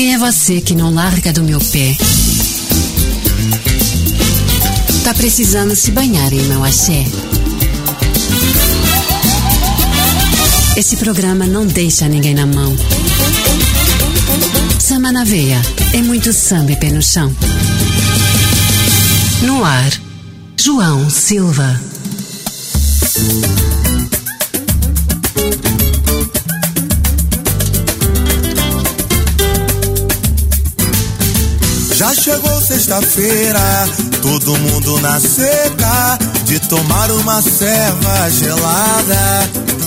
Quem é você que não larga do meu pé? Tá precisando se banhar em meu axé? Esse programa não deixa ninguém na mão. Samba na veia, é muito samba e pé no chão. No ar, João Silva. Já chegou sexta-feira, todo mundo na seca de tomar uma serva gelada.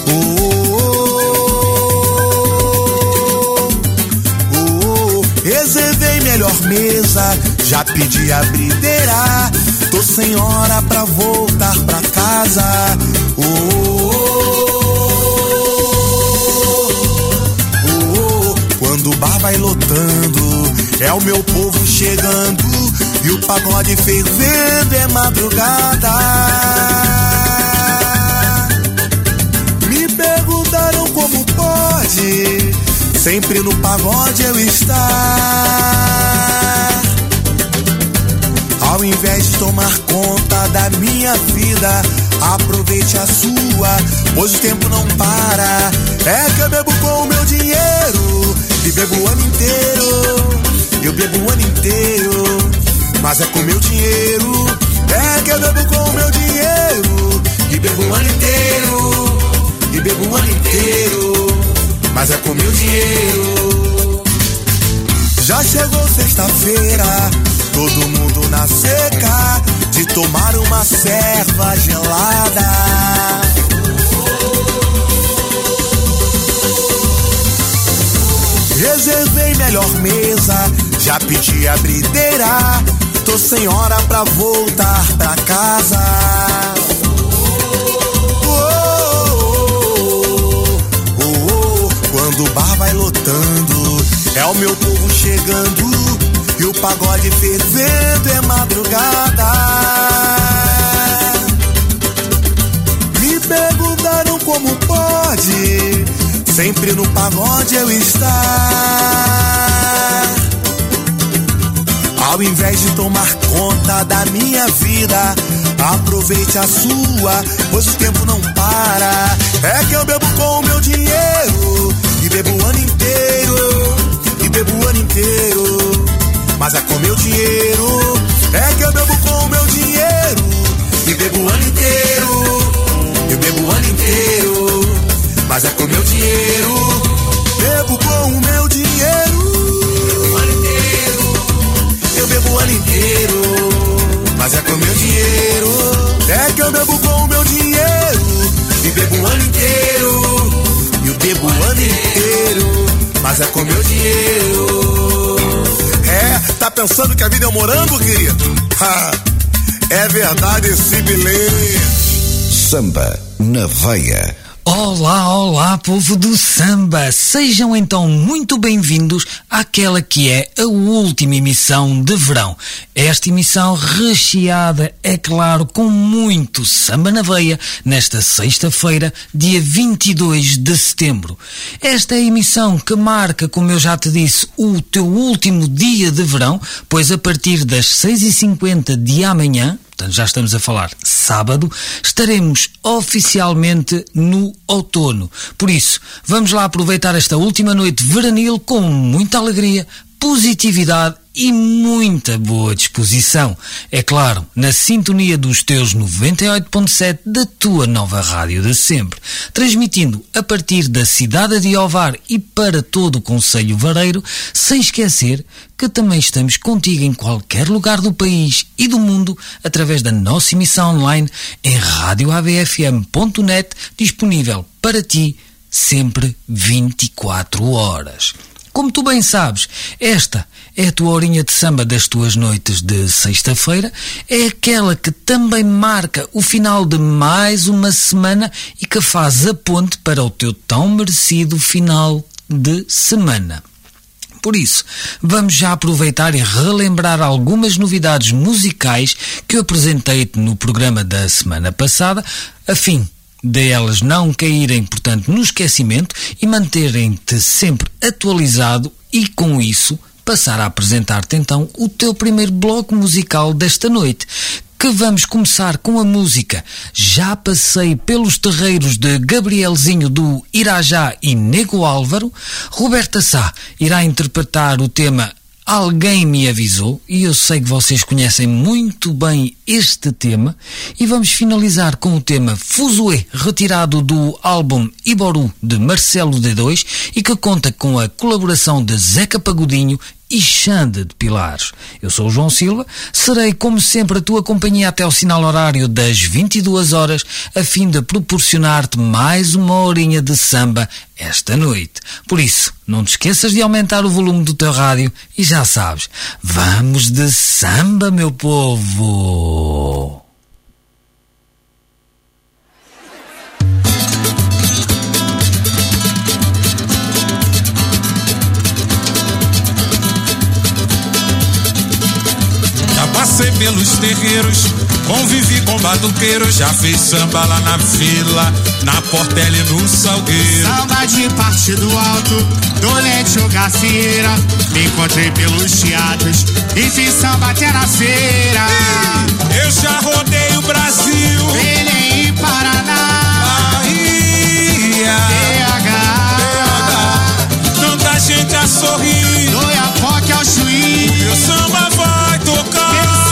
Reservei melhor mesa, já pedi a brideira. Tô sem hora pra voltar pra casa. Quando o bar vai lotando, é o meu povo chegando e o pagode fervendo, é madrugada. Me perguntaram como pode sempre no pagode eu estar. Ao invés de tomar conta da minha vida, aproveite a sua, pois o tempo não para. É que eu bebo com o meu dinheiro e bebo o ano inteiro. Eu bebo o ano inteiro, mas é com meu dinheiro. É que eu bebo com o meu dinheiro e bebo o ano inteiro. E bebo o ano inteiro, mas é com meu dinheiro. Já chegou sexta-feira, todo mundo na seca de tomar uma serva gelada. Reservei melhor mesa, já pedi a brideira. Tô sem hora pra voltar pra casa. Quando o bar vai lotando, é o meu povo chegando e o pagode fervendo, é madrugada. Me perguntaram como pode sempre no pagode eu estar. Ao invés de tomar conta da minha vida, aproveite a sua, pois o tempo não para. É que eu bebo com o meu dinheiro e bebo o ano inteiro. E bebo o ano inteiro, mas é com meu dinheiro. É que eu bebo com o meu dinheiro e bebo o ano inteiro. Eu bebo o ano inteiro, mas é com meu dinheiro. Bebo com o meu dinheiro. Bebo o ano inteiro. Eu bebo o ano inteiro, mas é com meu dinheiro. É que eu bebo com o meu dinheiro e bebo o ano inteiro. Eu bebo o ano inteiro, mas é com meu dinheiro. É, tá pensando que a vida é um morango, querido? É verdade esse bilhete. Samba na veia. Olá, olá, povo do samba! Sejam então muito bem-vindos àquela que é a última emissão de verão. Esta emissão recheada, é claro, com muito samba na veia, nesta sexta-feira, dia 22 de setembro. Esta é a emissão que marca, como eu já te disse, o teu último dia de verão, pois a partir das 6h50 de amanhã, portanto já estamos a falar sábado, estaremos oficialmente no outono. Por isso, vamos lá aproveitar esta última noite veranil com muita alegria, positividade e muita boa disposição. É claro, na sintonia dos teus 98.7 da tua nova rádio de sempre, transmitindo a partir da cidade de Ovar e para todo o concelho vareiro, sem esquecer que também estamos contigo em qualquer lugar do país e do mundo através da nossa emissão online em radioabfm.net, disponível para ti sempre 24 horas. Como tu bem sabes, esta é a tua horinha de samba das tuas noites de sexta-feira, é aquela que também marca o final de mais uma semana e que faz a ponte para o teu tão merecido final de semana. Por isso, vamos já aproveitar e relembrar algumas novidades musicais que eu apresentei-te no programa da semana passada, a fim de elas não caírem, portanto, no esquecimento e manterem-te sempre atualizado e com isso passar a apresentar-te então o teu primeiro bloco musical desta noite, que vamos começar com a música Já Passei Pelos Terreiros de Gabrielzinho do Irajá e Nego Álvaro. Roberta Sá irá interpretar o tema Alguém Me Avisou, e eu sei que vocês conhecem muito bem este tema, e vamos finalizar com o tema Fuzuê, retirado do álbum Iboru de Marcelo D2 e que conta com a colaboração de Zeca Pagodinho e Xande de Pilares. Eu sou o João Silva, serei como sempre a tua companhia até ao sinal horário das 22 horas, a fim de proporcionar-te mais uma horinha de samba esta noite. Por isso, não te esqueças de aumentar o volume do teu rádio e já sabes, vamos de samba, meu povo! Passei pelos terreiros, convivi com batuqueiros, já fiz samba lá na vila, na Portela e no Salgueiro. Samba de Partido Alto, Dolete ou Gacieira, me encontrei pelos teatros e fiz samba até na feira. Eu já rodei o Brasil, Belém e Paraná, Bahia, BH, tanta gente a sorrir, do Iapoque ao Chuí, meu samba vai tocar.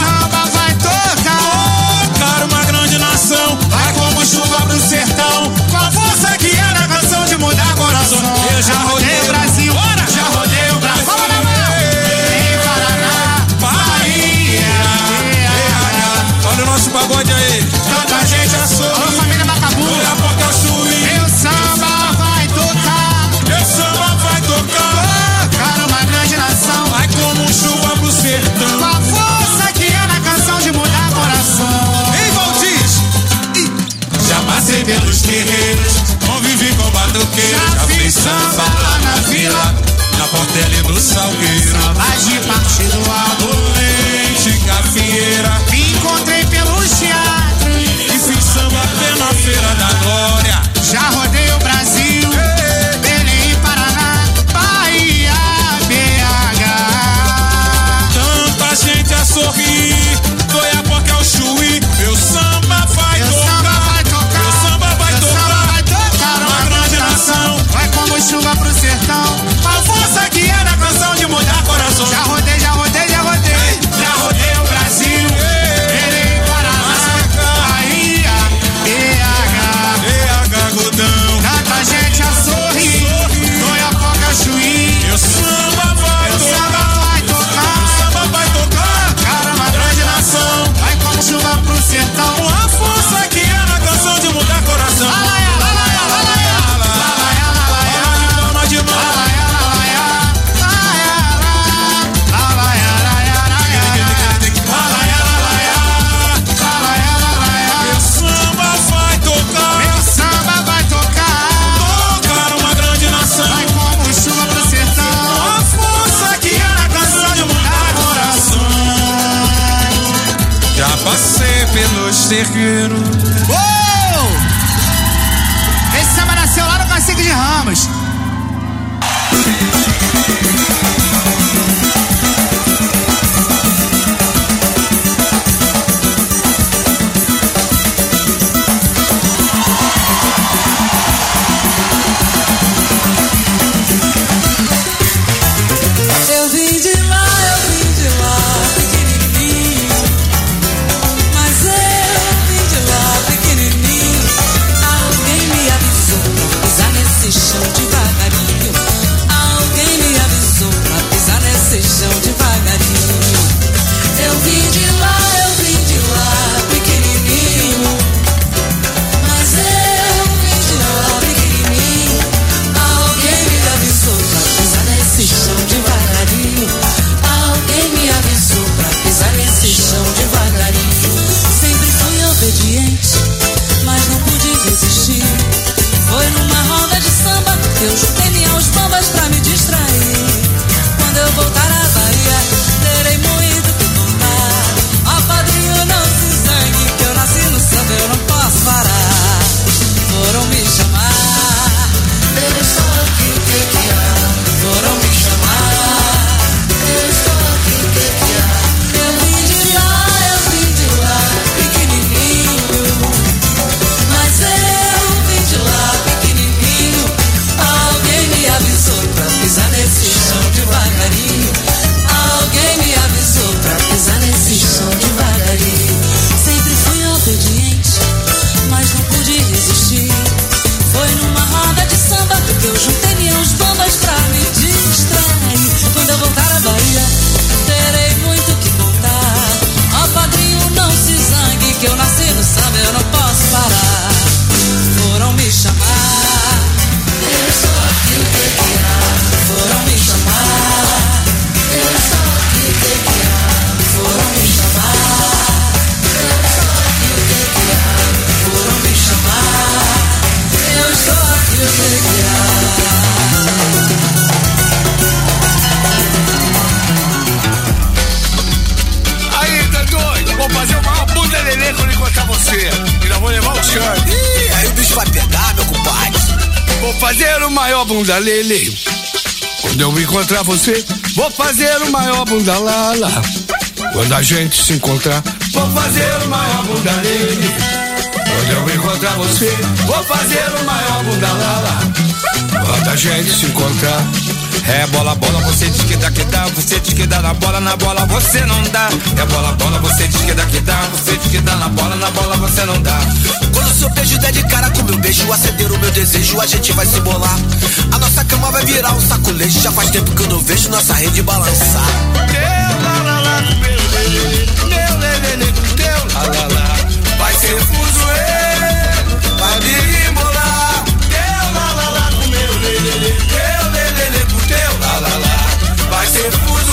Vai como chuva pro sertão, com a força que é na canção de mudar coração. Eu já rodei o Brasil, já rodei o Brasil. Vamos na mão! Em Paraná, Bahia, BH. Olha o nosso pagode aí. Tanta gente a sorrir. Alô, família Macabu. Meu samba vai tocar. Meu samba vai tocar. Tocar uma grande nação. Vai como chuva pro sertão. Com a força que é na canção de mudar coração. Já passei pelos terreiros, convivi com batuqueiros, já fiz samba lá na vila, na Portela e no Salgueiro. Samba de Partido Alto, Dolente, Gafieira, me encontrei pelos teatros e fiz samba até na Feira da Glória. Já rodei o Brasil, Belém e Paraná, Bahia, BH. Tanta gente a sorrir, do Iapoque ao Chuí, meu samba vai tocar. Vai como chuva pro sertão, a força que é na canção de mudar coração. Já rodei, já rodei, já rodei. Já rodei o Brasil, Belém, Paraná, Bahia, BH, Godão. tanta gente a sorrir, do Iapoque ao Chuí. Meu samba vai tocar. Meu samba vai tocar. Caramba, grande nação. Vai como chuva pro sertão, A força que é na canção de mudar coração. Passei pelos terreiros. Esse samba nasceu lá no Cacique de Ramos. Eu vim de lá, pequenininho. Mas eu vim de lá, pequenininho. Alguém me avisou, pisar nesse chão devagar. Alexandre. Ih, aí o bicho vai pegar, meu compadre. Vou fazer o maior bunda lele. Quando eu encontrar você, vou fazer o maior bunda lala. Quando a gente se encontrar, vou fazer o maior bunda lele. Quando eu encontrar você, vou fazer o maior bunda lala. Quando a gente se encontrar. É bola, bola, você diz que dá, você diz que dá na bola você não dá. É bola, bola, você diz que dá, você diz que dá na bola você não dá. Quando o seu beijo der de cara com meu beijo, acender o meu desejo, a gente vai se bolar. A nossa cama vai virar um sacolete, já faz tempo que eu não vejo nossa rede balançar. Teu lalala com meu lelê, meu lelê com teu lalala. Vai ser fuzuê, vai me embolar. Teu lalala com meu lelê, meu lelê com teu lalala. Vai ser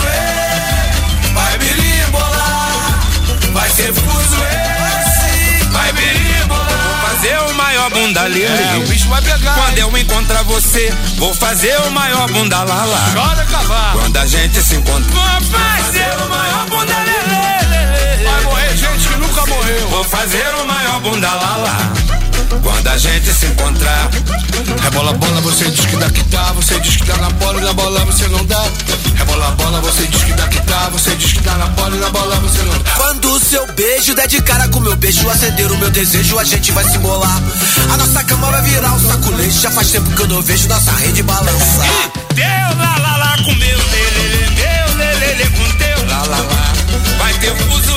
fuzuê, vai me embolar. Vai ser fuzuê, vai me embolar. Vou fazer o maior bunda lele. O bicho vai pegar. Quando eu encontrar você, vou fazer o maior bunda lala. Chora cavalo. Quando a gente se encontrar, vou fazer o maior bunda lele. Vai morrer gente que nunca morreu. Vou fazer o maior bunda lala. Quando a gente se encontrar. É bola, bola, você diz que dá que dá. Você diz que dá na bola e na bola você não dá. É bola, bola, você diz que dá que dá. Você diz que dá na bola e na bola você não dá. Quando o seu beijo der de cara com meu beijo, acender o meu desejo, a gente vai se embolar. A nossa cama vai virar um sacolete, já faz tempo que eu não vejo nossa rede balançar. Teu lalala com meu lelele com teu lalala. Vai ter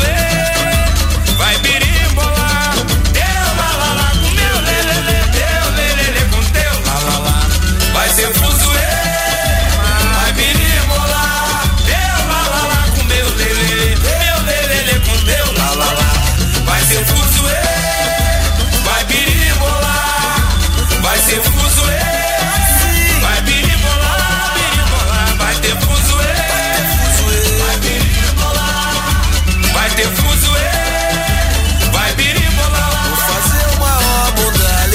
fuzuê, vai birimbolar. Teu lalala com meu lelele com teu lalala. Vai ser fuzuê, vai birimbolar. Teu lalala com meu lelele com teu lalala. Vai ser fuzuê, vai birimbolar. Vai ser fuzuê, vai birimbolar, birimbolar. Vai ter fuzuê, vai birimbolar. Vai ter fuzuê, vai birimbolar. Vou fazer o maior bunda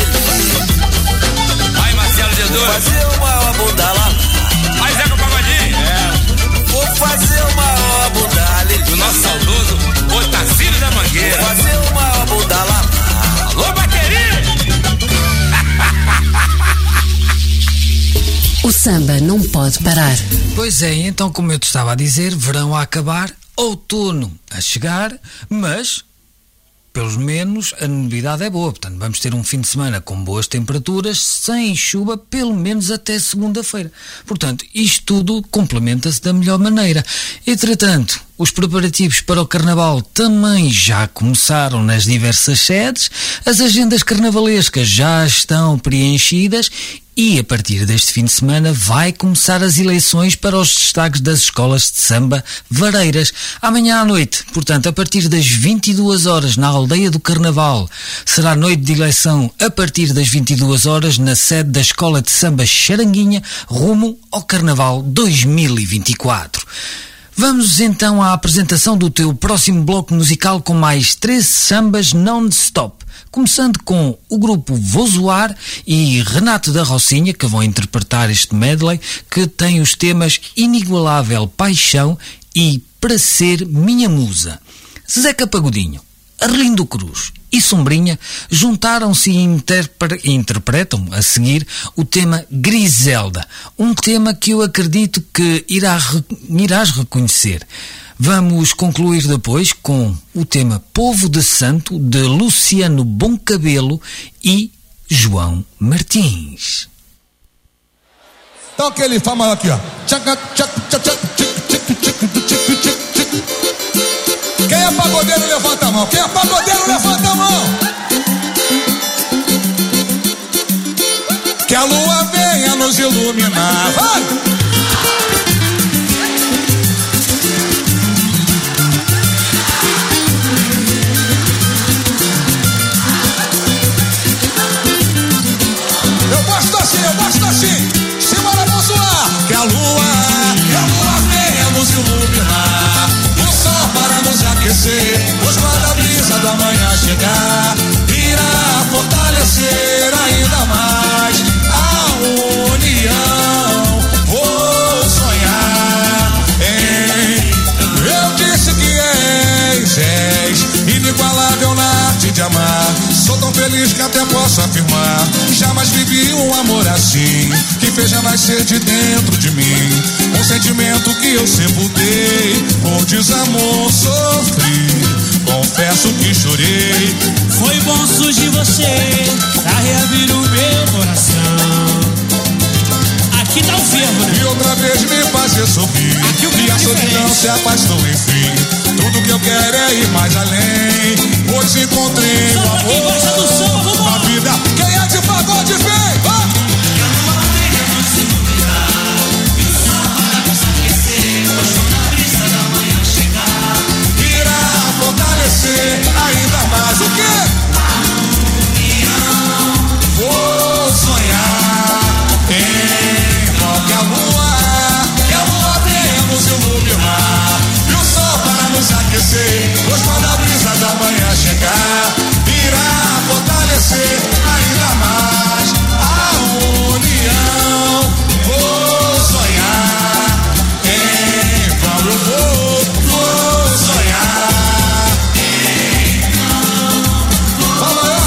lelê. Vai, Marcelo Jesus. Vou fazer o maior bunda lá. Vai, Zeca Pagodinho. Vou fazer o maior bunda lelê. Do nosso saudoso Otacílio da Mangueira. Vou fazer o maior bunda lá. Alô, bateria! O samba não pode parar. Pois é, então como eu te estava a dizer, verão a acabar, outono a chegar, mas pelo menos a novidade é boa. Portanto, vamos ter um fim de semana com boas temperaturas, sem chuva, pelo menos até segunda-feira. Portanto, isto tudo complementa-se da melhor maneira. Entretanto, os preparativos para o Carnaval também já começaram nas diversas sedes, as agendas carnavalescas já estão preenchidas e a partir deste fim de semana vai começar as eleições para os destaques das escolas de samba vareiras. Amanhã à noite, portanto, a partir das 22 horas na Aldeia do Carnaval, será noite de eleição a partir das 22 horas na sede da Escola de Samba Charanguinha, rumo ao Carnaval 2024. Vamos então à apresentação do teu próximo bloco musical com mais 13 sambas non-stop. Começando com o grupo Vou Zoar e Renato da Rocinha, que vão interpretar este medley, que tem os temas Inigualável Paixão e Para Ser Minha Musa. Zeca Pagodinho, Arlindo Cruz e Sombrinha juntaram-se e interpretam a seguir o tema Griselda, um tema que eu acredito que irás reconhecer. Vamos concluir depois com o tema Povo de Santo, de Luciano Bom Cabelo e João Martins. Toca ele, fama aqui, ó. Quem é pagodeiro, levanta a mão. Quem é pagodeiro, levanta a mão. Que a lua venha nos iluminar. Vai! Eu gosto assim, simbora, vamos zoar. Que a lua venha nos iluminar, o sol para nos aquecer, os guarda-brisa da manhã chegar, irá fortalecer ainda mais a união. posso afirmar, jamais vivi um amor assim, que fez nascer de dentro de mim um sentimento que eu sepultei. Por desamor sofri, confesso que chorei. Foi bom surgir você pra reabrir o meu coração. Aqui tá o fervo, né? E outra vez me fazer sorrir. Aqui o e a solidão se afastou, enfim. Tudo que eu quero é ir mais além. Hoje encontrei o amor. Quem gosta do samba, vambora. A vida, quem é de pagode, vem! Irá fortalecer ainda mais o quê? Vou sonhar em qualquer luar, que a lua temos e o luminar, e o sol para nos aquecer, pois quando a brisa da manhã chegar, irá fortalecer ainda mais a união. Vou sonhar em qual eu vou sonhar em fala aí.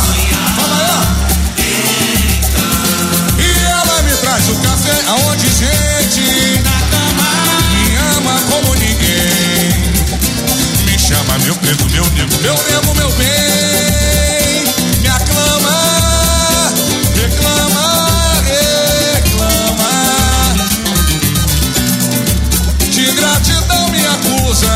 E ela me traz o café aonde gente me ama como ninguém. Me chama meu preto, meu nego, meu nego, meu bem. Me aclama, reclama, reclama. De gratidão me acusa.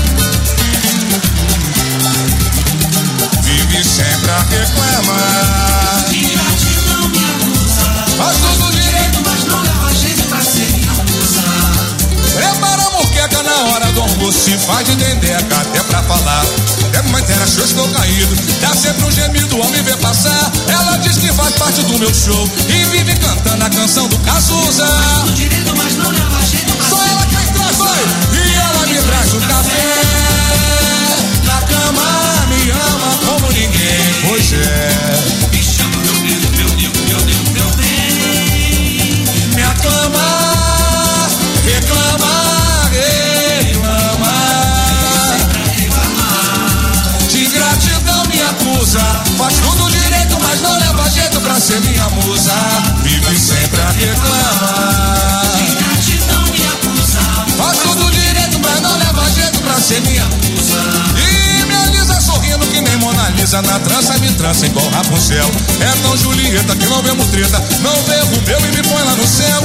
Vive sempre a reclamar. De gratidão me acusa. Faz tudo direito, Mas não leva jeito pra ser minha musa. prepara a moqueca na hora do almoço. Se faz de dendeca até pra falar. Até mãe terra, achou estou caído. Dá sempre um gemido ao me ver passar. Ela diz que faz parte do meu show e vive cantando a canção do Cazuza. Tudo direito, mas não leva jeito pra Só ser ela quem traz, vai! E ela me traz o café. Na cama me ama como ninguém. Pois é. Me chama meu nego, meu nego, meu nego, meu bem. Me aclama, reclama, reclama. De gratidão me acusa. Faz tudo direito, mas não leva jeito pra ser minha musa. Vive sempre a reclamar. De gratidão me acusa. Faz tudo direito, mas não leva jeito pra ser minha musa. E me alisa sorrindo que nem Mona Lisa. Na trança me trança igual Rapunzel. É tão Julieta que não vemos treta. Não vê o meu e me põe lá no céu.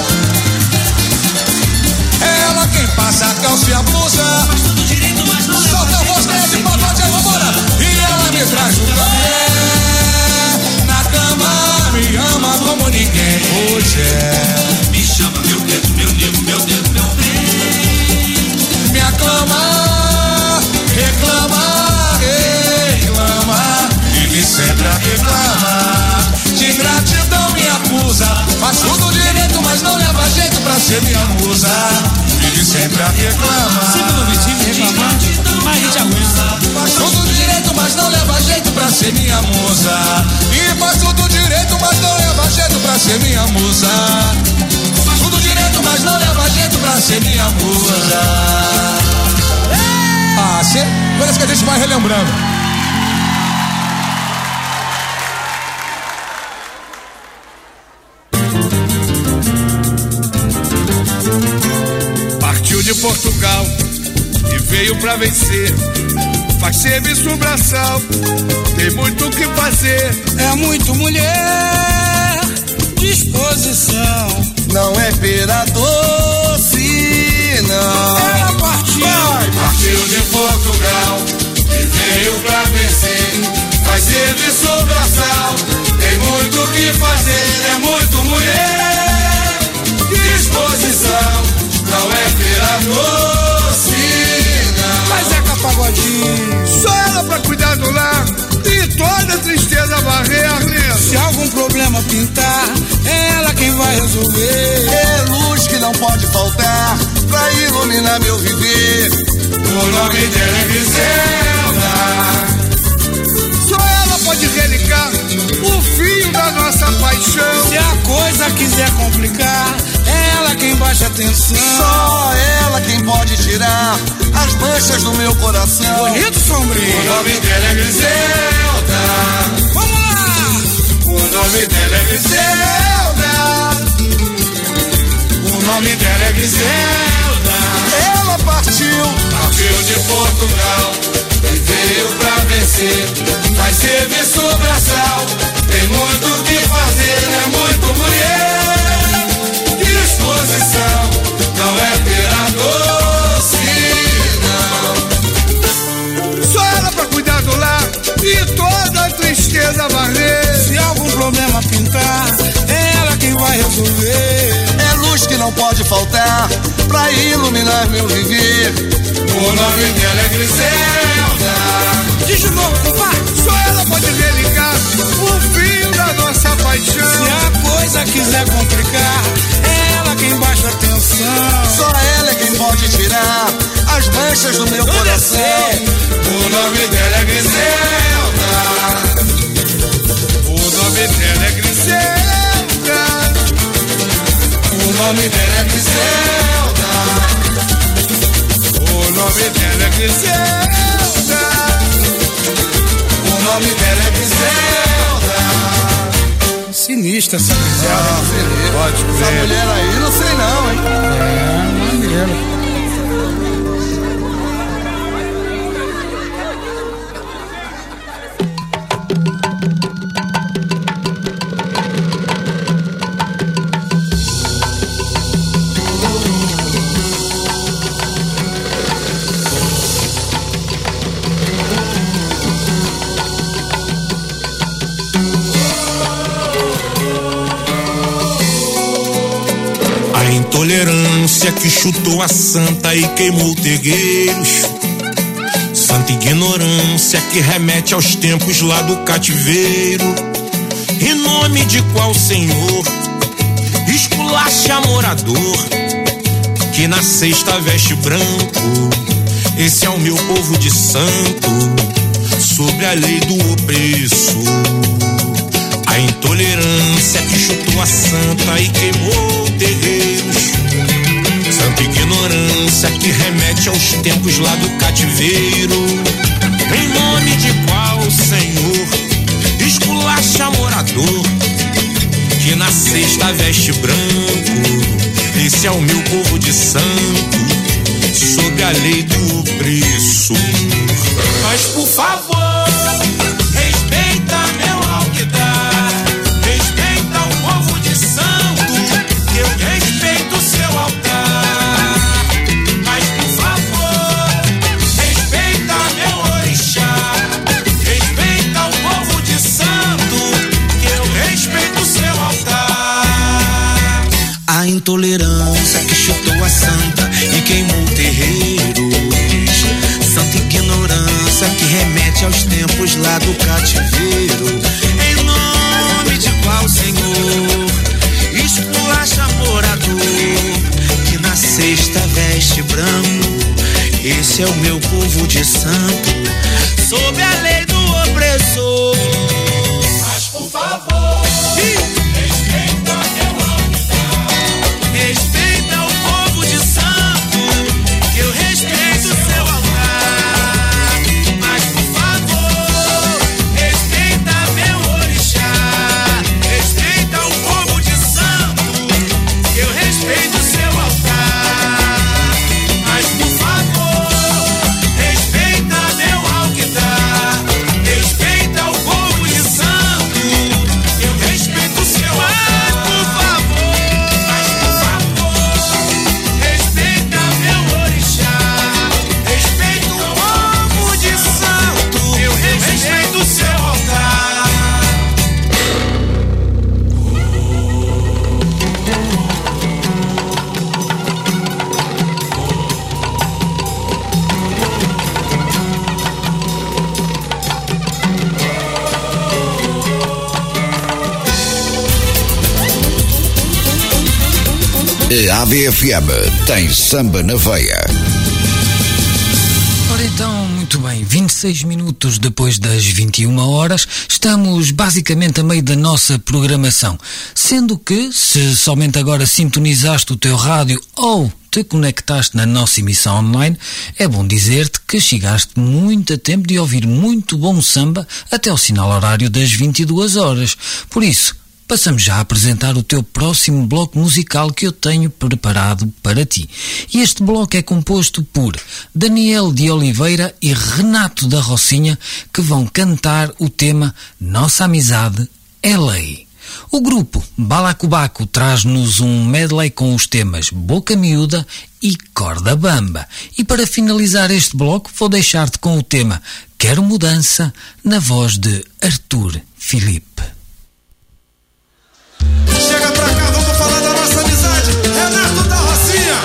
É ela quem passa a calça e a blusa. Faz tudo direito, mas não leva Solta a voz, quem é de pagode, aí vambora. E ela me traz o café. Na cama me ama como ninguém. Hoje é. Me chama meu dedo, meu nego, meu dedo, meu bem. Me aclama, reclama, reclama. Vive sempre a reclamar. De gratidão me acusa. Faz tudo direito, mas não leva jeito pra ser minha musa. Vive sempre a reclamar. Segundo Vitinho reclamar, mas a gente aguenta. Faz tudo direito, mas não leva jeito pra ser minha musa. E faz tudo direito, mas não leva jeito pra ser minha musa. Faz tudo direito, mas não leva jeito pra ser minha musa. Ah, parece que a gente vai relembrando. Partiu de Portugal e veio pra vencer. Faz serviço braçal, tem muito o que fazer. É muito mulher, disposição. Não é pera doce, não. Ela partiu. Partiu de Portugal e veio pra vencer. Faz serviço braçal, tem muito o que fazer. É muito mulher, disposição. Não é pera doce, não. Mas é Pagodinho. Só ela pra cuidar do lar e toda tristeza varrer a renda. Se algum problema pintar, é ela quem vai resolver. É luz que não pode faltar pra iluminar meu viver. O nome dela é Griselda. Só ela pode relicar o fio da nossa paixão. Se a coisa quiser complicar, é ela quem baixa a tensão. Só ela quem pode tirar as manchas do meu coração. Bonito, sombrio. O nome dela é Griselda. Vamos lá! O nome dela é Griselda. O nome dela é Griselda. Ela partiu de Portugal e veio pra vencer. Faz serviço braçal, tem muito o que fazer, é muito mulher. Disposição, não é pera doce, não. Só ela pra cuidar do lar e toda a tristeza varrer. Se algum problema pintar, é ela quem vai resolver. É luz que não pode faltar pra iluminar meu viver. O nome dela é Griselda. Diz de novo, compadre. Só ela pode religar o fim da nossa paixão. Se a coisa quiser complicar, é ela quem baixa a tensão. Só ela é quem pode tirar as manchas do meu coração. O nome dela é Griselda. O nome dela é Griselda. O nome dela é Griselda. O nome dela é Griselda. O nome dela é Griselda. Sinistra essa Griselda. Pode crer. Essa mulher aí, não sei não, hein? Maneiro. Intolerância que chutou a santa e queimou tergueiros. Santa ignorância que remete aos tempos lá do cativeiro. Em nome de qual Senhor esculacha morador que na sexta veste branco? Esse é o meu povo de santo, sobre a lei do opresso. A intolerância que chutou a santa e queimou terreiros. Santa ignorância que remete aos tempos lá do cativeiro. Em nome de qual Senhor esculacha morador que na sexta veste branco? Esse é o meu povo de santo, sob a lei do opresso. Mas por favor, respeita meu alquidar. Respeita o povo de santo, que eu respeito o seu altar. Mas por favor, respeita meu orixá. Respeita o povo de santo, que eu respeito o seu altar. A intolerância que chutou a santa e queimou terreiros. Santa ignorância que remete aos tempos lá do cativeiro. Em nome de qual Senhor esculacha morador que na sexta veste branco? Esse é o meu povo de santo, sob a lei do opressor. Mas por favor, respeita meu alquidar. Respeita o povo de santo, que eu respeito o seu altar. Mas por favor, respeita meu orixá. Respeita o povo de santo, que eu respeito o seu altar. Mas por favor, respeita meu alquidar. Respeita o povo de santo, que eu respeito o seu altar. Mas por favor, respeita meu orixá. Respeita o povo de santo, eu respeito o seu altar. A ABFM tem samba na veia. Ora então, muito bem, 26 minutos depois das 21 horas, estamos basicamente a meio da nossa programação, sendo que, se somente agora sintonizaste o teu rádio ou te conectaste na nossa emissão online, é bom dizer-te que chegaste muito a tempo de ouvir muito bom samba até o sinal horário das 22 horas. Por isso, passamos já a apresentar o teu próximo bloco musical que eu tenho preparado para ti. E este bloco é composto por Daniel de Oliveira e Renato da Rocinha, que vão cantar o tema Nossa Amizade é Lei. O grupo Balacobaco traz-nos um medley com os temas Boca Miúda e Corda Bamba. E para finalizar este bloco, vou deixar-te com o tema Quero Mudança, na voz de Arthur Filipe. Chega pra cá, vamos falar da nossa amizade. Renato da Rocinha.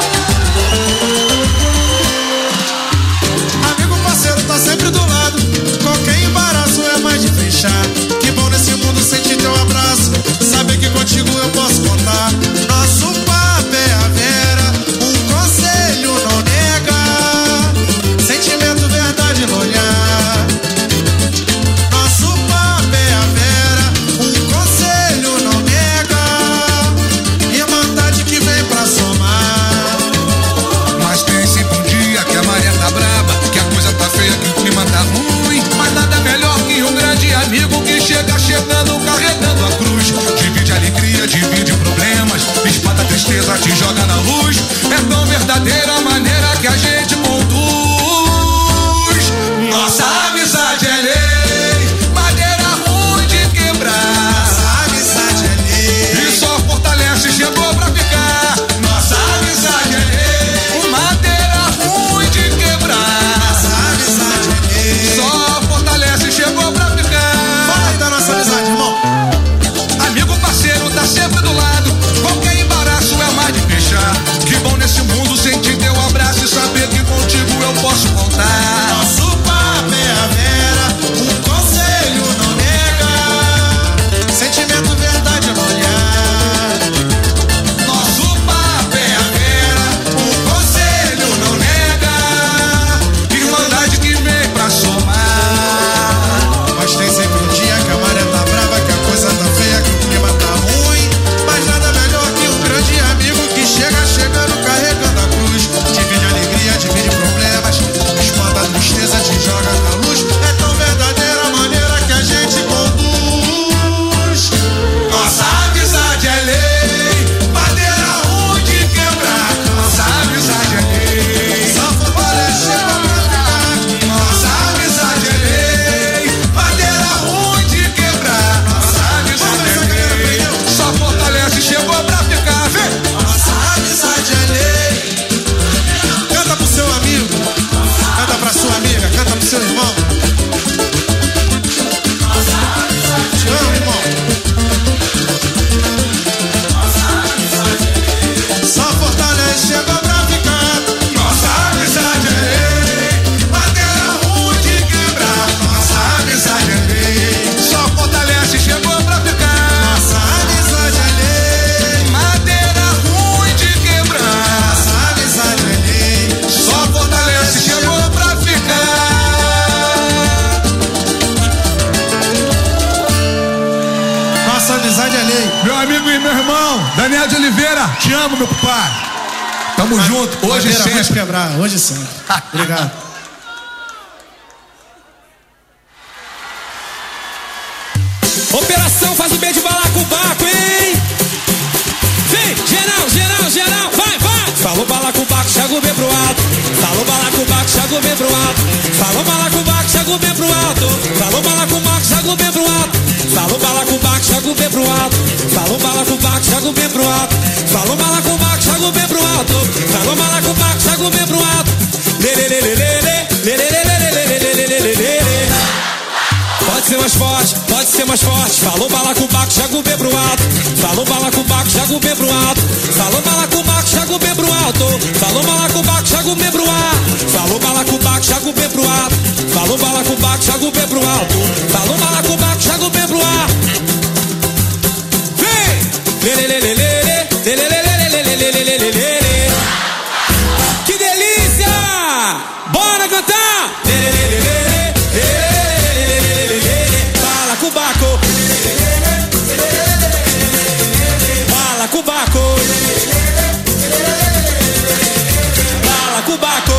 Amigo parceiro, tá sempre do lado. Qualquer embaraço é mais de fechar. Que bom nesse mundo sentir teu abraço. Saber que contigo eu posso contar. Nosso papo é a vera. Um conselho não nega. Sentimento, verdade no olhar. Nosso papo é a vera. Um conselho não nega. Irmandade que vem pra somar. Mas tem sempre um dia que a maré tá braba, que a coisa tá feia, que o clima tá ruim. Mas nada melhor que um grande amigo que chega chegando, carregando a cruz. Divide alegria, divide problemas, espanta a tristeza, te joga na luz. É tão verdadeira a maneira que a gente conduz. Nossa amizade é lei, madeira ruim de quebrar. Nossa amizade é lei, E só fortalece, chegou pra ficar. Nossa amizade é lei, madeira ruim de quebrar. nossa amizade é lei. Só fortalece, chegou pra ficar. Fala aí da nossa amizade, irmão. Amigo parceiro tá sempre do lado. Qualquer embaraço é mais de fechar. Que bom nesse mundo sentir teu abraço e saber que contigo eu posso contar. Nosso papo é a vera. Um conselho não nega. Sentimento, verdade no olhar. Nosso papo é a vera, Um conselho não nega. irmandade que vem pra somar. Mas tem sempre um dia que a maré tá brava, que a coisa tá feia, que o clima tá ruim. Mas nada melhor que um grande amigo que chega chegando, carregando a cruz. Divide alegria, divide problemas, espanta a tristeza, te joga na luz. É tão verdadeira a maneira que a gente conduz. Nossa amizade é lei, madeira ruim de quebrar. Nossa amizade é lei, Só fortalece, chega pra ficar. nossa amizade é lei, madeira ruim de quebrar. Nossa amizade é lei, só fortalece, chegou pra ficar. Vem! Nossa amizade é lei. Canta pro seu amigo, canta pra sua amiga, canta pro seu irmão. Te amo, irmão. Só fortalece, chegou pra ficar. Nossa amizade é lei, madeira ruim de quebrar. Nossa amizade é lei, só fortalece, chegou pra ficar. Nossa amizade é lei. Madeira ruim de quebrar. Nossa amizade é lei. Só fortalece, chegou pra ficar. Nossa amizade é lei. Meu amigo e meu irmão, Daniel de Oliveira, te amo, meu pai. Tamo junto, hoje e Madeira ruim de sempre. quebrar, hoje e sempre. Obrigado. Operação faz o bem de balacobaco, hein? Vem, geral, geral, geral, vai, vai! Falou balacobaco, chega o bem pro alto. Falou balacobaco, chega o bem pro alto. Falou balacobaco, chega o bem pro alto. Falou balacobaco, chega o bem pro alto. Falou balacobaco, chega o bem pro alto. Falou balacobaco, chega o bem pro alto. Falou balacobaco, chega o bem pro alto. Falou balacobaco, chega o bem pro alto. Lê, lê, lê, lê, lê, lê, lê, lê, lê, lê, lê, lê, lê, lê, lê, lê. Pode ser mais forte, pode ser mais forte. Falou balacobaco, joga o B pro alto. Falou balacobaco, joga o B pro alto. Falou balacobaco, joga o B pro alto. Falou balacobaco, joga o B pro ar. Falou balacobaco, joga o B pro alto. Falou balacobaco, joga o B pro alto. Falou balacobaco, joga o B pro ar. Vem! Lê, lê, lê, lê, lê, lê, lê, lê, lê, lê, lê, lê, lê, lê, lê, lê. Que delícia! Bora cantar! Balacobaco. Balacobaco.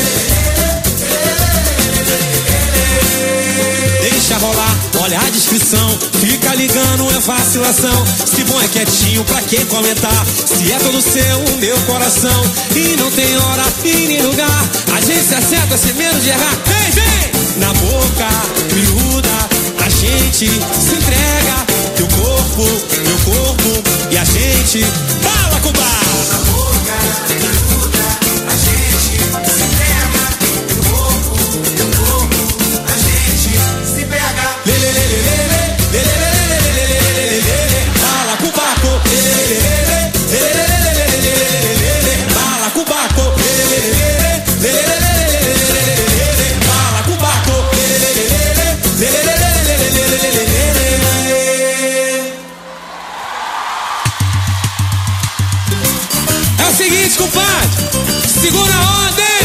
Deixa rolar, olha a descrição. Fica ligando, é vacilação. Se bom é quietinho, pra que comentar? Se é todo seu, o meu coração. E não tem hora e nem lugar. A gente se acerta sem medo de errar. Vem, vem! Na boca, miúda, a gente se entrega. Teu corpo, meu corpo. E a gente bala com bala. Na boca, miúda, a gente se entrega. Teu corpo, meu corpo. A gente se pega. Lê, lê, lê, lê, lê, lê, lê, lê, lê, lê, lê, lê, lê, bala com baco. Lê, lê, lê, lê, lê, lê, lê, lê, lê, lê, lê, bala com baco. Lê, lê, lê, lê, lê, lê, lê, lê, bala com baco. Lê, lê, lê, lê, lê, lê, lê, lê, lê, lê, lê. É o seguinte, compadre, segura a onda, hein?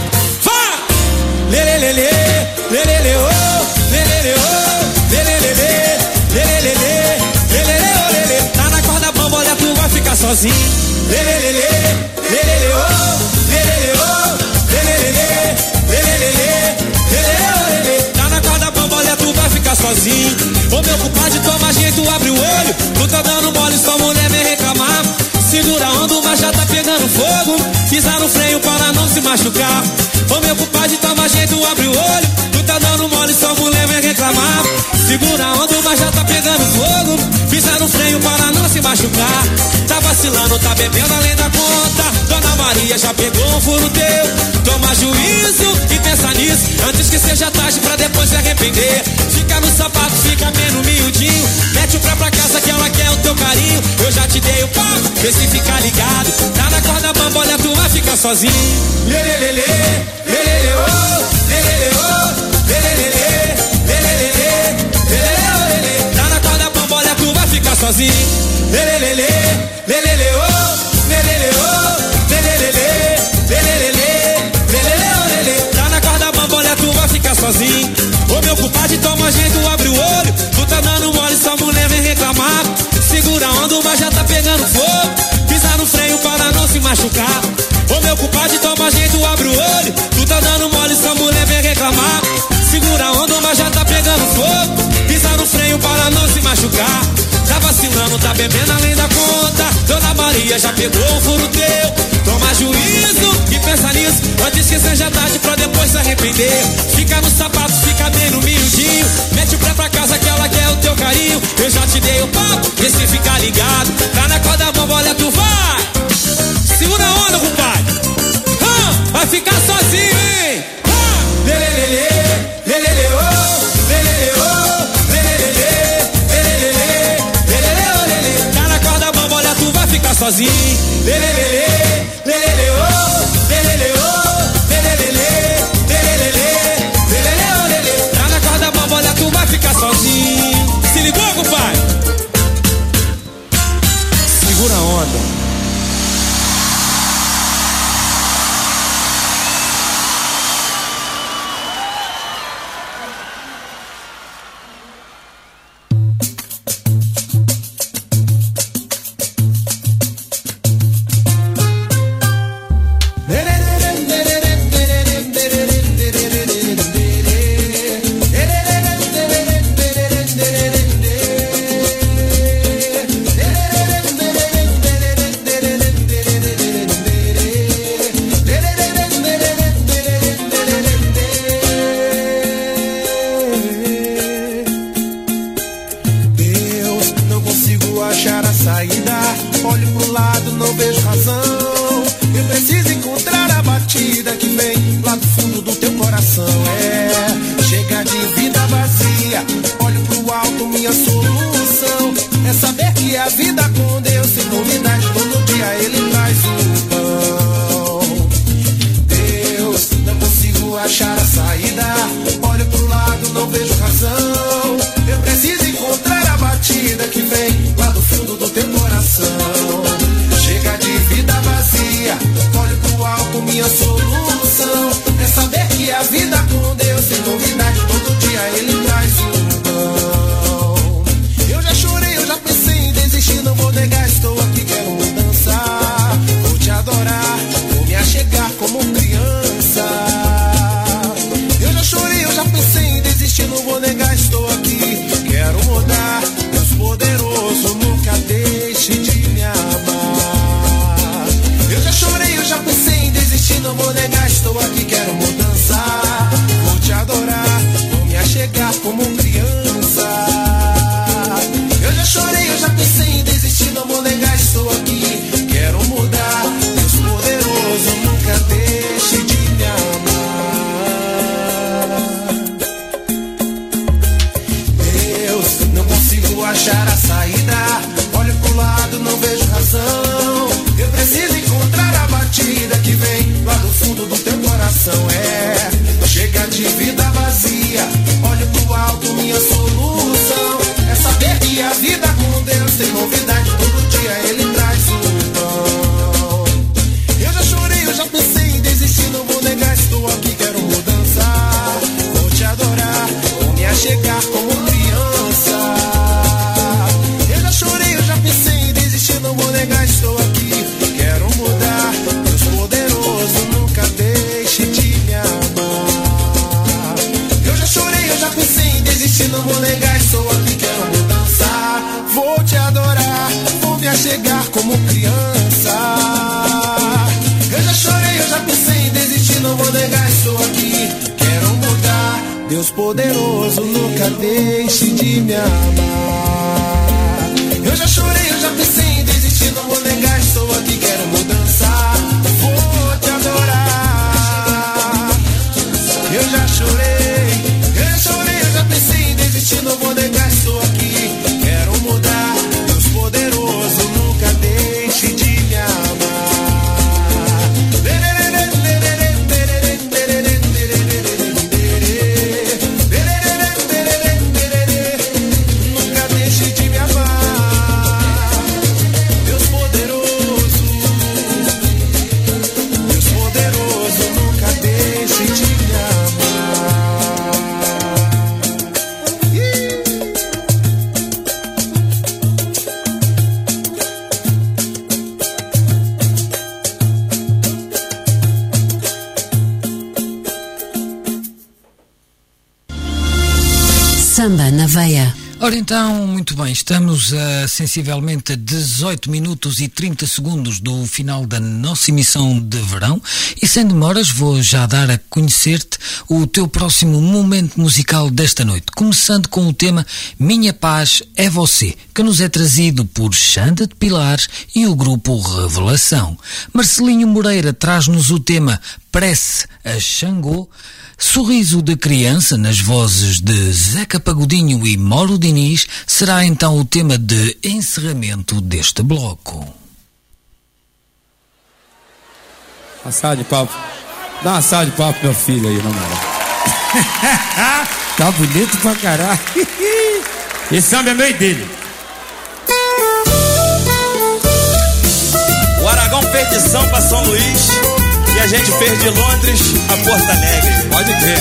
Vai! Lê, lê, lê, lê, lê, lê, lê, oh, lê, lê, lê, oh, lê, lê, lê, lê, lê, lê, lê, lê, lê, lê, lê, oh, lê, lê. Tá na corda bamba, olha, tu vai ficar sozinho. Lê, lê, lê, lê, lê, lê, lê, oh, lê, lê, lê, oh, lê, lê, lê, lê, lê, lê, lê, lê, lê, lê, oh, lê, lê. Tá na corda bamba, olha, tu vai ficar sozinho. Ô meu compadre, toma jeito, abre o olho. Tu tá dando mole, sua mulher vem reclamar. Segura a onda, mas já tá pegando fogo. Pisar no freio para não se machucar. Ô meu compadre, toma jeito, abre o olho. Tu tá dando mole, sua mulher vem reclamar. Segura a onda, mas já tá pegando fogo. Pisar no freio para não se machucar. Tá vacilando, tá bebendo além da conta. Dona Maria já pegou um furo teu. Toma juízo e pensa nisso antes que seja tarde pra depois se arrepender. Fica no sapato, fica menos miudinho. Mete o pé pra casa que ela quer o teu carinho. Eu já te dei o papo, vê se fica ligado. Tá na corda bamba, olha, tu vai ficar sozinho. Lê, lê, lê, lê, lê, lê, lê, oh, lê, lê, lê, oh, lê, lê, lê, lê, lê, lê, lê, lê, lê, lê, oh, lê, lê. Tá na corda bamba, olha, tu vai ficar sozinho. Lê, lê, lê, lê, lê, lê, lê, oh, lê, lê, lê, oh, lê, lê, lê, lê, lê, lê, lê, lê, lê, lê, lê, oh, lê, lê. Tá na corda bamba, olha, tu vai ficar sozinho. Ô meu compadre, toma jeito, abre o olho. Tu tá dando mole, sua mulher vem reclamar. Segura a onda, mas já tá pegando fogo. Pisa no freio para não se machucar. Ô meu compadre, toma jeito, abre o olho. Tu tá dando mole, sua mulher vem reclamar. Segura a onda, mas já tá pegando fogo. Pisa no freio para não se machucar. Tá vacilando, tá bebendo além da conta. Dona Maria já pegou um furo teu. Toma juízo e pensa nisso antes que seja tarde pra depois se arrepender. Fica no sapato, fica bem no miudinho. Mete o pé pra casa que ela quer o teu carinho. Eu já te dei o papo, vê se fica ligado. Tá na corda bamba, olha, tu vai. Segura a onda, compadre. Vai ficar sozinho, hein? Lê, lê, lê, lê, lê, lê, lê, oh, lê, lê, lê, oh, lê, lê, lê, lê, lê, lê, lê, lê, lê, lê, oh, lê, lê. Tá na corda bamba, olha, tu vai ficar sozinho. Lê, lê, lê, lê, lê, lê, lê, oh, lê, lê, lê, oh, lê, lê, lê, lê, lê, lê, lê, lê, lê, lê, lê, oh, lê, lê. Tá na corda bamba, olha, tu vai ficar sozinho. Se ligou, compadre? Segura a onda. Eu já chorei, eu já pensei em desistir, não vou negar, estou aqui, quero coração. Eu preciso encontrar a batida que vem lá do fundo do teu coração. Chega de vida vazia, olho pro alto, minha solução é saber que a vida com Deus tem novidade, todo dia Ele traz o pão. Eu já chorei, eu já pensei em desistir, não vou negar, estou aqui, quero mudança. Vou te adorar, vou me achegar como criança. Eu já chorei, eu já pensei em desistir, não vou negar, estou aqui, quero mudar. Deus poderoso, nunca deixe de me amar. Eu já chorei, eu já pensei em desistir, não vou negar, estou aqui, quero mudança. Vou te adorar, vou me achegar como criança. Eu já chorei, eu já pensei em desistir, não vou negar, estou aqui, quero mudar. Deus poderoso, nunca deixe de me amar. Eu já chorei, eu já pensei em desistir, não vou negar, estou aqui, quero mudança. Vou te adorar. Eu já chorei, eu já pensei em desistir, não vou negar, estou aqui, quero mudar. Deus poderoso, nunca deixe de me amar. Nunca deixe de me amar. Deus poderoso, nunca deixe de me amar. Samba na veia. Ora então, muito bem, estamos a sensivelmente a 18 minutos e 30 segundos do final da nossa emissão de verão e sem demoras vou já dar a conhecer-te o teu próximo momento musical desta noite, começando com o tema Minha Paz é Você, que nos é trazido por Xanda de Pilares e o grupo Revelação. Marcelinho Moreira traz-nos o tema Prece a Xangô. Sorriso de Criança, nas vozes de Zeca Pagodinho e Mauro Diniz, será então o tema de encerramento deste bloco. Uma salva de palmas. Dá uma salva de palmas pro meu filho aí, não, mano. Tá bonito pra caralho. Esse samba é meio dele. O Aragão fez de São pra São Luís e a gente fez de Londres a Porto Alegre. Pode crer.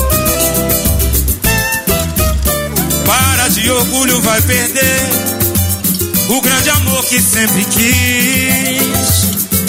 Para de orgulho, vai perder o grande amor que sempre quis.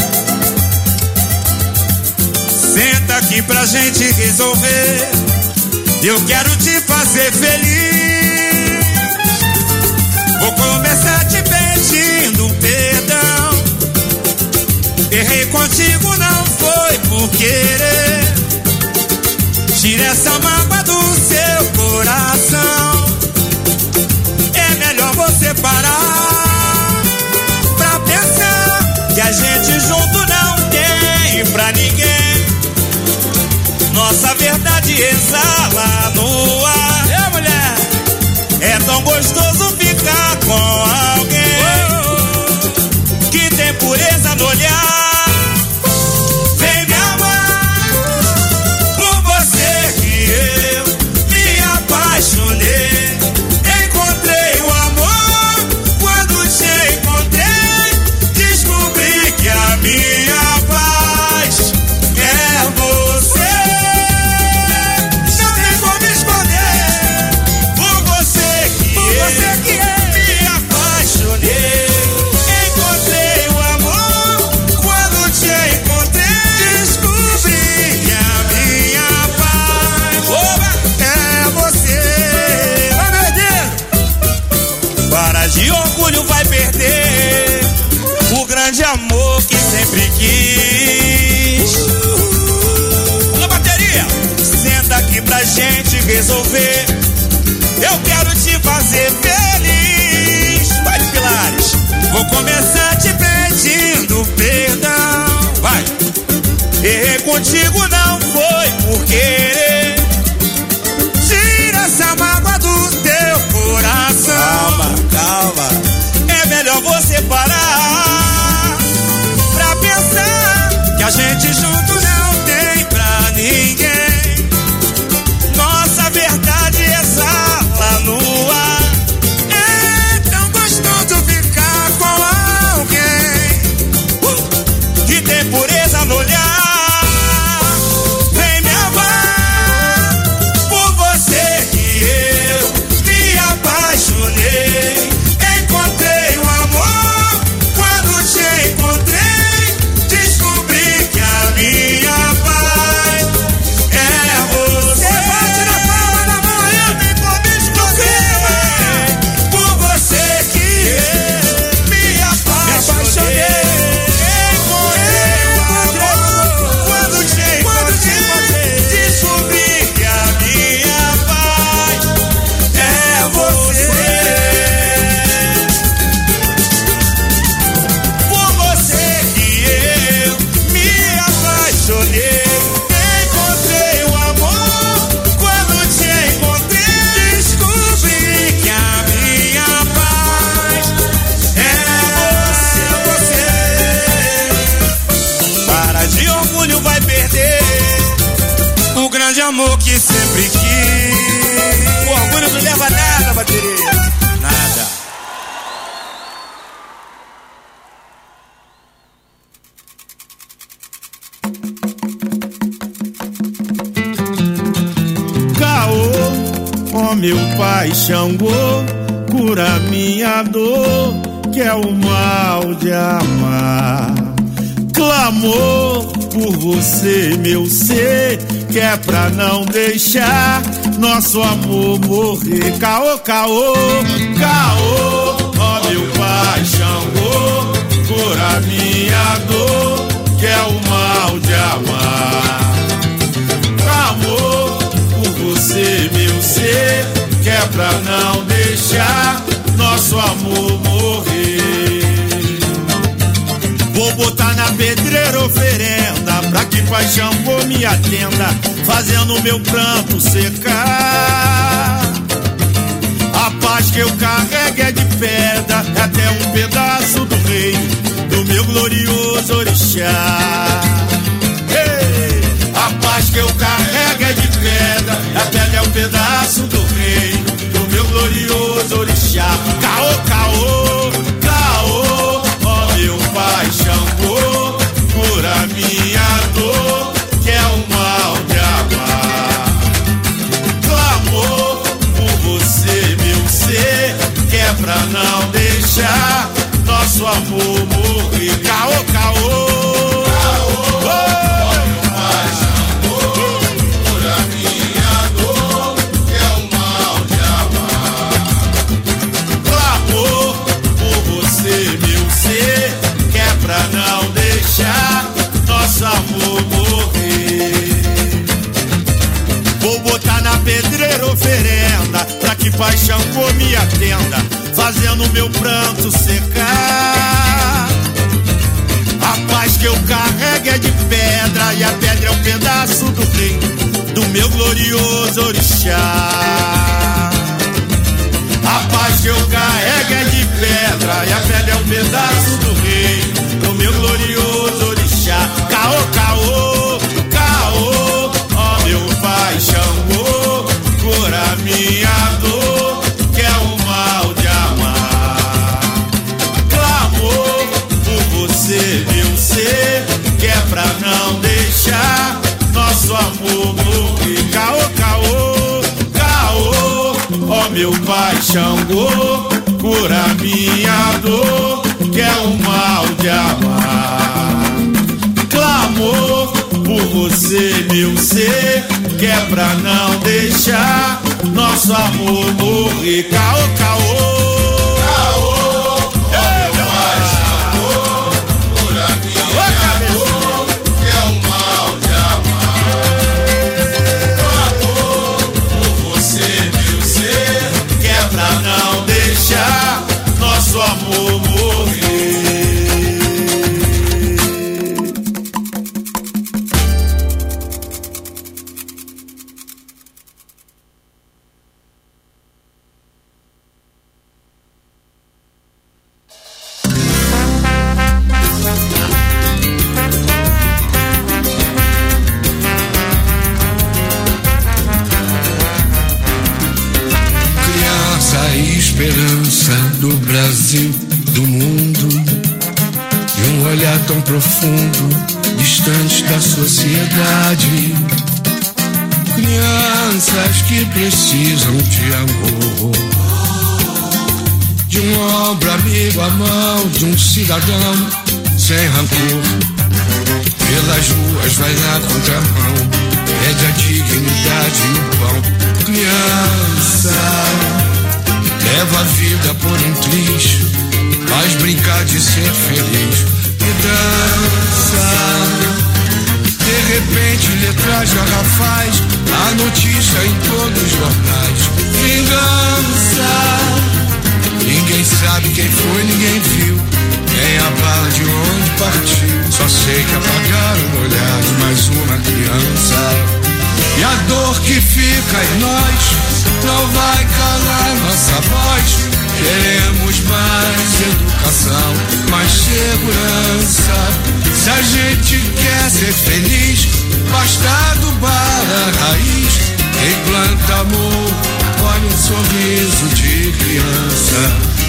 Senta aqui pra gente resolver. Eu quero te fazer feliz. Vou começar te pedindo perdão. Errei contigo, não foi por querer. Tira essa mágoa do seu coração. É melhor você parar pra pensar que a gente junto não tem pra ninguém. Nossa verdade exala no ar. É, mulher, é tão gostoso ficar com alguém que tem pureza no olhar. Vem me amar, por você que eu me apaixonei. Encontrei o amor, quando te encontrei, descobri que a minha paz é você. Não tem como esconder, por você que eu me apaixonei. Encontrei o amor, quando te encontrei, descobri que a minha paz é você. Vai perder, para de orgulho, vai perder o grande amor que sempre quis. Na bateria, senta aqui pra gente resolver. Eu quero te fazer feliz. Vai de Pilares, vou começar te pedindo perdão. Vai, errei contigo, não foi por querer. Tira essa mágoa do teu coração. Calma, calma. É melhor você parar meu pai Xangô, cura minha dor, que é o mal de amar. Clamor por você, meu ser, que é pra não deixar nosso amor morrer. Caô, caô, caô, ó meu pai Xangô, cura minha dor, que é o mal de amar. Clamor por você, meu ser, que é pra não deixar nosso amor morrer. Vou botar na pedreira oferenda, pra que Pai Xangô me atenda, fazendo meu pranto secar. A paz que eu carrego é de pedra, é até um pedaço do reino do meu glorioso orixá. Hey! A paz que eu carrego é de pedra, a pedra é um pedaço do reino do meu glorioso orixá. Caô, caô, caô, ó meu pai Xangô, cura minha dor, que é o mal de amar. Clamor por você, meu ser, que é pra não deixar nosso amor morrer. Caô, caô, caô, ó meu pai Xangô, cura minha dor, que é o mal de amar. Clamor por você, meu ser, que é pra não deixar nosso amor morrer. Vou botar na pedreira oferenda, pra que Pai Xangô me atenda, fazendo meu pranto secar. A paz que eu carrego é de pedra, e a pedra é um pedaço do reino do meu glorioso orixá. A paz que eu carrego é de pedra, e a pedra é um pedaço do reino do meu glorioso orixá. Caô, caô, caô, ó meu pai Xangô, cura minha dor, que é o mal de amar. Clamor por você, meu ser, que é pra não deixar nosso amor morrer. Caô, caô, caô, ó meu pai Xangô, cura minha dor, que é o mal de amar. Clamor por você, meu ser, que é pra não deixar nosso amor morrer. Caô, caô, caô, ó meu pai Xangô, cura minha dor, que é o mal de amar. Clamor por você, meu ser, que é pra não deixar nosso amor morrer. Esperança do Brasil, do mundo, de um olhar tão profundo, distante da sociedade. Crianças que precisam de amor, de um ombro amigo à mão, de um cidadão sem rancor. Pelas ruas vai na contramão, pede a dignidade e o pão. Criança, leva a vida por um triz, faz brincar de ser feliz e dança. De repente lhe traz garrafais, a notícia em todos os jornais. Vingança, ninguém sabe quem foi, ninguém viu, nem a bala de onde partiu. Só sei que apagaram o olhar de mais uma criança. E a dor que fica em nós não vai calar nossa voz. Queremos mais educação, mais segurança. Se a gente quer ser feliz, basta adubar a raiz. Quem planta amor, olha um sorriso de criança.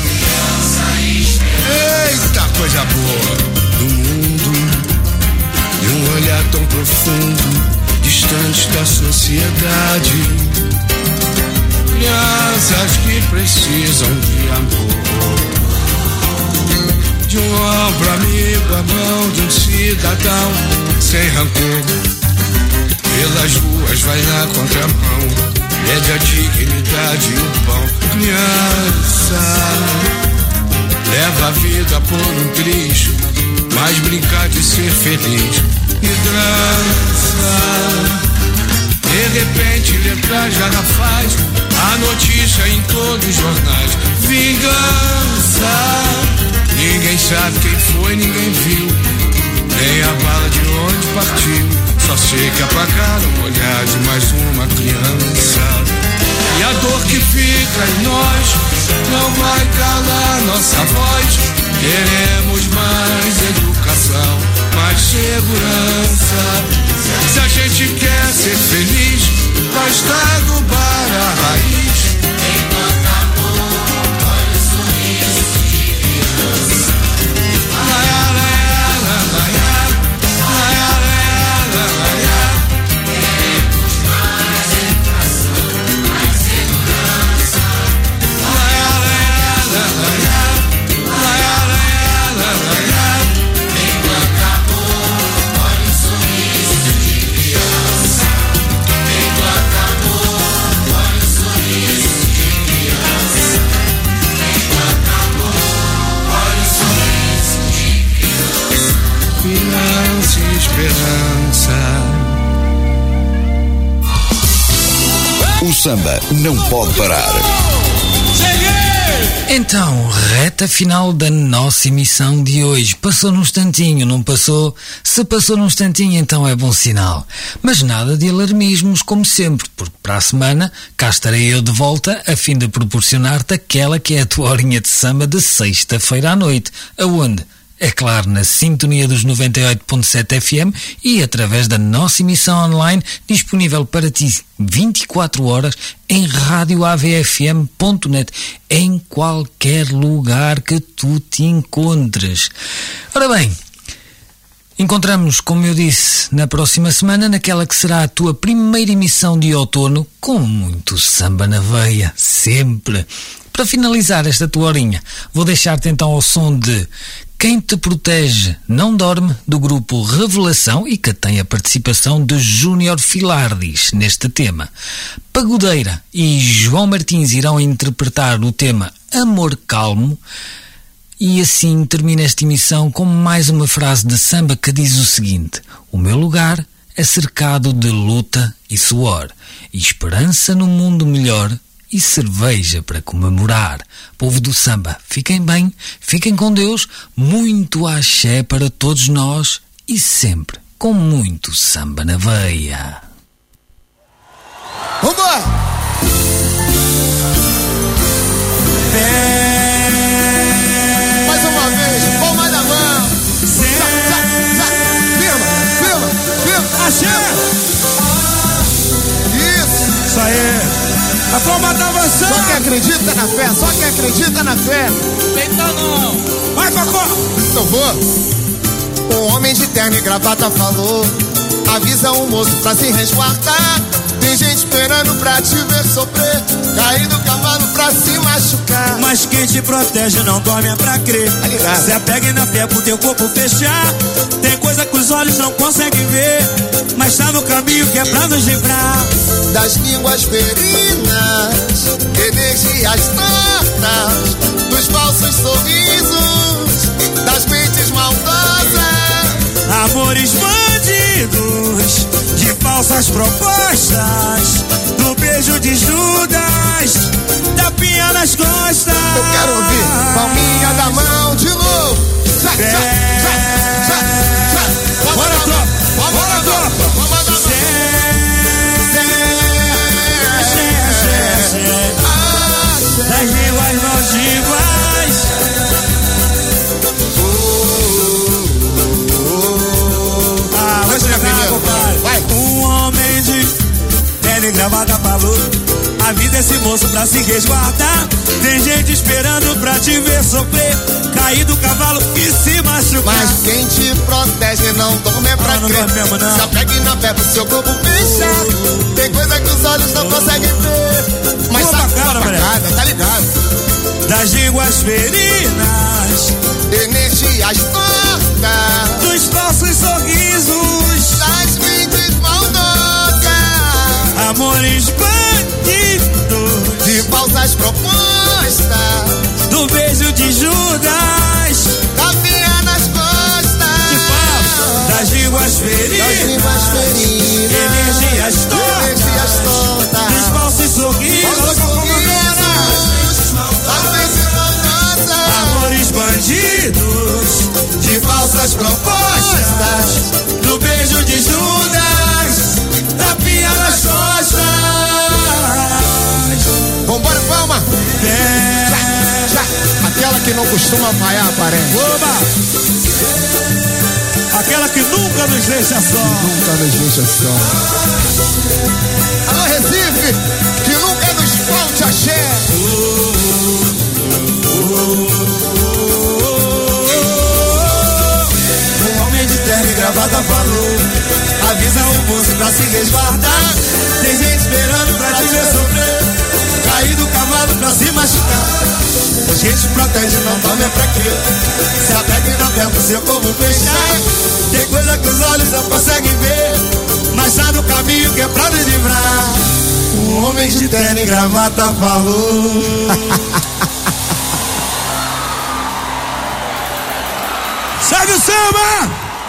Eita coisa boa do mundo, de um olhar tão profundo, distante da sociedade. crianças que precisam de amor, de um ombro amigo, a mão de um cidadão sem rancor. Pelas ruas vai na contramão, pede a dignidade e o pão. Criança, leva a vida por um triz, mas brincar de ser feliz. E dança, de repente letra já não faz a notícia em todos os jornais. Vingança, ninguém sabe quem foi, ninguém viu, nem a bala de onde partiu. Só sei que apagaram o olhar de mais uma criança. E a dor que fica em nós não vai calar nossa voz. Queremos mais educação, mais segurança. Se a gente quer ser feliz, basta adubar a raiz. Enquanto amor, olha o sorriso de criança. Queremos mais educação, mais segurança. Enquanto amor, olha o sorriso de criança. Enquanto amor, olha o sorriso de criança. Enquanto amor, olha o sorriso de criança. Criança e esperança. O samba não pode parar. Então, reta final da nossa emissão de hoje. Passou num instantinho, não passou? Se passou num instantinho, então é bom sinal. Mas nada de alarmismos, como sempre, porque para a semana cá estarei eu de volta a fim de proporcionar-te aquela que é a tua horinha de samba de sexta-feira à noite. Aonde? É claro, na sintonia dos 98.7 FM e através da nossa emissão online disponível para ti 24 horas em radioavfm.net, em qualquer lugar que tu te encontres. Ora bem, encontramos, como eu disse, na próxima semana, naquela que será a tua primeira emissão de outono, com muito samba na veia, sempre. Para finalizar esta tua horinha, vou deixar-te então ao som de Quem Te Protege Não Dorme, do grupo Revelação, e que tem a participação de Júnior Filardis neste tema. Pagodeira e João Martins irão interpretar o tema Amor Calmo, e assim termina esta emissão com mais uma frase de samba que diz o seguinte: o meu lugar é cercado de luta e suor, e esperança num mundo melhor, e cerveja para comemorar. Povo do samba, fiquem bem, fiquem com Deus, muito axé para todos nós e sempre com muito samba na veia. Vambora! Mais uma vez, palma da mão. Firma. Axé! Isso aí. A palma tá avançando. Só quem acredita na fé, só quem acredita na fé. Deita não. Vai, Cocó. Eu vou. Um homem de terno e gravata falou: avisa o moço pra se resguardar. Tem gente esperando pra te ver sofrer, cair do cavalo pra se machucar. Mas quem te protege não dorme é pra crer. Se apegue na fé pro teu corpo fechar. Tem coisa que os olhos não conseguem ver, mas tá no caminho que é pra nos livrar das línguas ferinas, energias tortas, dos falsos sorrisos, das mentes maldosas, amores bandidos, de falsas propostas, do beijo de Judas, tapinha nas costas. Eu quero ouvir palminha da mão de novo. Bora, tropa! Bora, tropa! Das línguas maldivas. Vai chegar primeiro. Vai. Um homem de terno e gravata falou: a vida é esse mundo moço pra se resguardar. Tem gente esperando pra te ver sofrer, cair do cavalo e se machucar. Mas quem te protege não dorme é pra crer. Mesmo, não. Se apegue na fé pro seu corpo fechar. Tem coisa que os olhos não conseguem ver, mas sabe uma facada, tá ligado? Das línguas feridas, energias tortas, dos falsos sorrisos, das mentes maldosas, amores bandidos, de falsas propostas, do beijo de Judas, da pia nas costas, de falso, das línguas feridas, energias tortas, dos falsos sorrisos, amores bandidos, de falsas propostas, do beijo de Judas, da pia nas costas. Vambora, palma! Já. Aquela que não costuma falhar, aparece. Oba! Aquela que nunca nos deixa só. Nunca nos deixa só. Alô, Recife, que nunca nos falte axé. Um homem de terno e gravata falou, avisa o moço pra se resguardar. Tem gente esperando pra te ver sofrer, cair do cavalo pra se machucar. A gente protege, não tome pra crer. Se apegue na fé pro seu corpo fechar. Tem coisa que os olhos não conseguem ver, mas tá no caminho que é pra nos livrar. Um homem de terno e gravata falou. Segue o samba!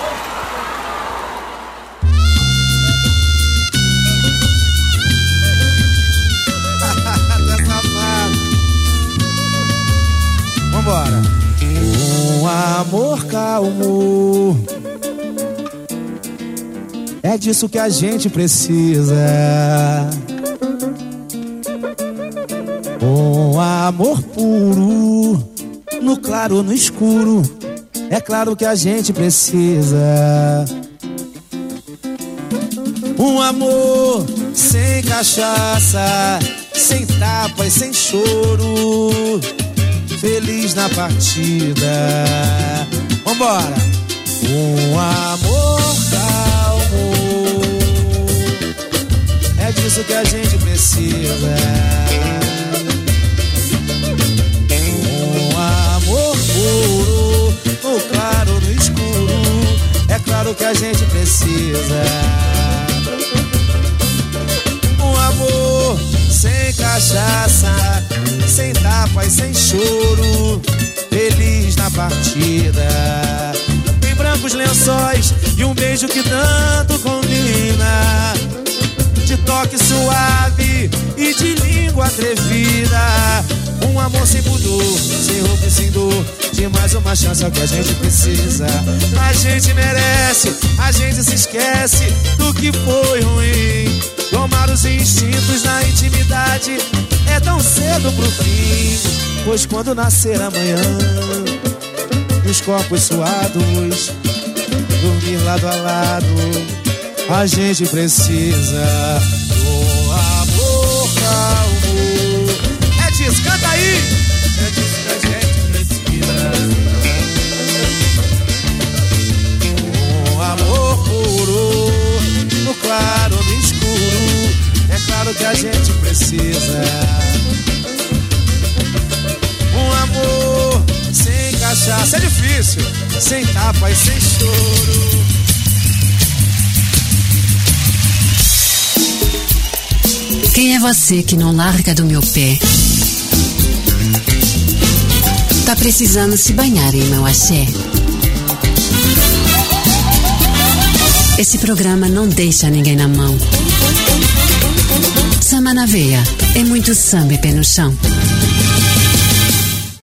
Vambora. Um amor calmo, é disso que a gente precisa. Um amor puro, no claro ou no escuro, é claro que a gente precisa. Um amor sem cachaça, sem tapa e sem choro, feliz na partida. Vambora! Um amor calmo, é disso que a gente precisa. Um amor puro, no claro, no escuro, é claro que a gente precisa. Um amor sem cachaça, sem tapa e sem choro, feliz na partida. Em brancos lençóis e um beijo que tanto combina, de toque suave e de língua atrevida. Um amor sem pudor, sem roupa e sem dor, de mais uma chance é o que a gente precisa. A gente merece, a gente se esquece do que foi ruim. Tomar os instintos na intimidade é tão cedo pro fim, pois quando nascer amanhã, nos corpos suados, dormir lado a lado, a gente precisa do amor calmo. É disso, canta aí! É disso que a gente precisa. Um amor puro, no claro, no escuro, é claro que a gente precisa. Um amor sem cachaça, é difícil, sem tapa e sem choro. Quem é você que não larga do meu pé? Tá precisando se banhar em meu axé? Esse programa não deixa ninguém na mão. Samba na veia, é muito samba e pé no chão.